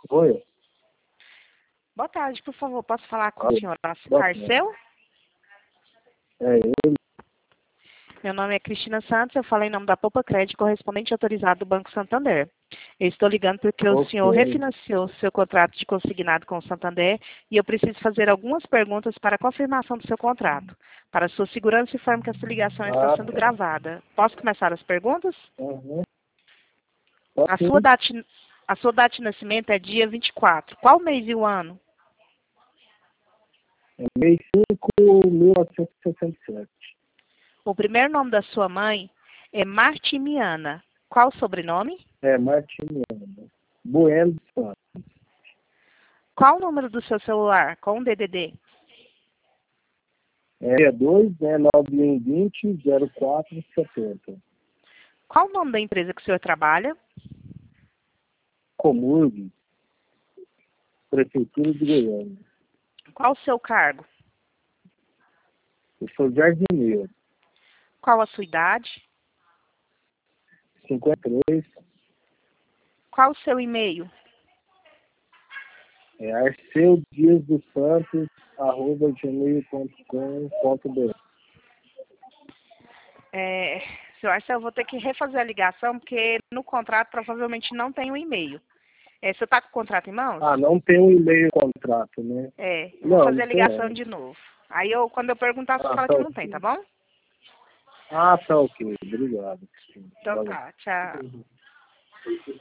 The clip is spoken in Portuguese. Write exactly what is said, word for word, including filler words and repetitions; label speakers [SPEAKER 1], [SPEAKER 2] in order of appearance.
[SPEAKER 1] Oi.
[SPEAKER 2] Boa tarde, por favor, posso falar com
[SPEAKER 1] Oi.
[SPEAKER 2] o senhor
[SPEAKER 1] Boa
[SPEAKER 2] Arceu?
[SPEAKER 1] É ele.
[SPEAKER 2] Meu nome é Cristina Santos, eu falo em nome da Poupa Crédito, correspondente autorizado do Banco Santander. Eu estou ligando porque o
[SPEAKER 1] Ok.
[SPEAKER 2] senhor refinanciou seu contrato de consignado com o Santander e eu preciso fazer algumas perguntas para a confirmação do seu contrato. Para sua segurança, informo que essa ligação está
[SPEAKER 1] Ah,
[SPEAKER 2] sendo
[SPEAKER 1] tá.
[SPEAKER 2] gravada. Posso começar as perguntas?
[SPEAKER 1] Uhum.
[SPEAKER 2] A
[SPEAKER 1] Pode
[SPEAKER 2] sua
[SPEAKER 1] sim.
[SPEAKER 2] data, a sua data de nascimento é dia vinte e quatro. Qual mês e o ano?
[SPEAKER 1] É mês cinco, mil novecentos e sessenta e sete.
[SPEAKER 2] O primeiro nome da sua mãe é Martimiana. Qual o sobrenome?
[SPEAKER 1] É, Martiniano. Bueno dos Santos.
[SPEAKER 2] Qual o número do seu celular com o D D D?
[SPEAKER 1] É dois, né? nove um vinte, zero quatro setenta.
[SPEAKER 2] Qual o nome da empresa que o senhor trabalha?
[SPEAKER 1] Comurg, Prefeitura de Goiânia.
[SPEAKER 2] Qual o seu cargo?
[SPEAKER 1] Eu sou jardineiro.
[SPEAKER 2] Qual a sua idade?
[SPEAKER 1] cinquenta e três.
[SPEAKER 2] Qual o seu e-mail?
[SPEAKER 1] É Arceu Dias dos Santos, arroba gmail ponto com ponto br.
[SPEAKER 2] É, senhor Arcel, eu vou ter que refazer a ligação, porque no contrato provavelmente não tem o e-mail. É, você está com o contrato em mãos?
[SPEAKER 1] Ah, não tem um e-mail contrato, né?
[SPEAKER 2] É, eu vou
[SPEAKER 1] Não,
[SPEAKER 2] fazer
[SPEAKER 1] não
[SPEAKER 2] a
[SPEAKER 1] tem
[SPEAKER 2] ligação
[SPEAKER 1] não.
[SPEAKER 2] de novo. Aí eu, quando eu perguntar, você
[SPEAKER 1] Ah,
[SPEAKER 2] fala
[SPEAKER 1] tá
[SPEAKER 2] que não tem, tá
[SPEAKER 1] ok.
[SPEAKER 2] bom?
[SPEAKER 1] Ah, tá ok. Obrigado.
[SPEAKER 2] Então
[SPEAKER 1] Valeu.
[SPEAKER 2] tá, tchau.